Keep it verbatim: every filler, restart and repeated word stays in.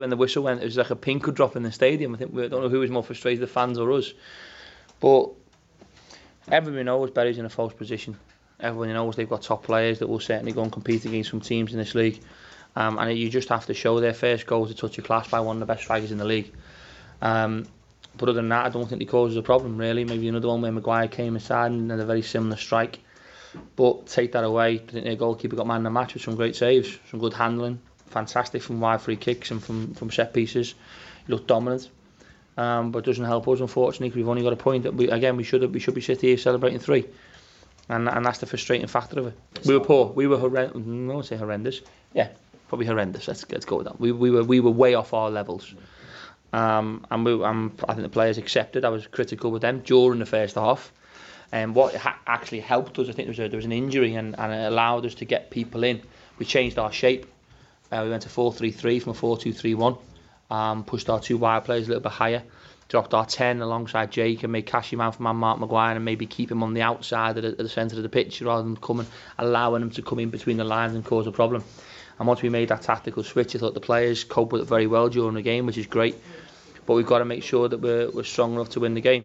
When the whistle went, it was like a pin could drop in the stadium. I think we I don't know who was more frustrated, the fans or us. But everyone knows Bury's in a false position. Everyone knows they've got top players that will certainly go and compete against some teams in this league. Um, and you just have to show their first goal to touch a class by one of the best strikers in the league. Um, but other than that, I don't think he causes a problem really. Maybe another one where Maguire came aside and had a very similar strike. But take that away, I think their goalkeeper got man of the match with some great saves, some good handling, fantastic from wide free kicks and from, from set pieces. He looked dominant. Um, but it doesn't help us, unfortunately, because we've only got a point. That we, again, we should have, we should be sitting here celebrating three, and and that's the frustrating factor of it. It's we were poor. We were horrendous. I won't say horrendous. Yeah, probably horrendous. Let's let's go with that. We we were we were way off our levels. Um, and we, um, I think the players accepted. I was critical with them during the first half. And what ha actually helped us, I think there was a, there was an injury, and, and it allowed us to get people in. We changed our shape. Uh, we went to four three three from a four two three one. Um, pushed our two wide players a little bit higher, dropped our ten alongside Jake and made Cashy man for man Mark Maguire, and maybe keep him on the outside of the, of the centre of the pitch rather than coming, allowing him to come in between the lines and cause a problem. And once we made that tactical switch, I thought the players coped with it very well during the game, which is great. But we've got to make sure that we're, we're strong enough to win the game.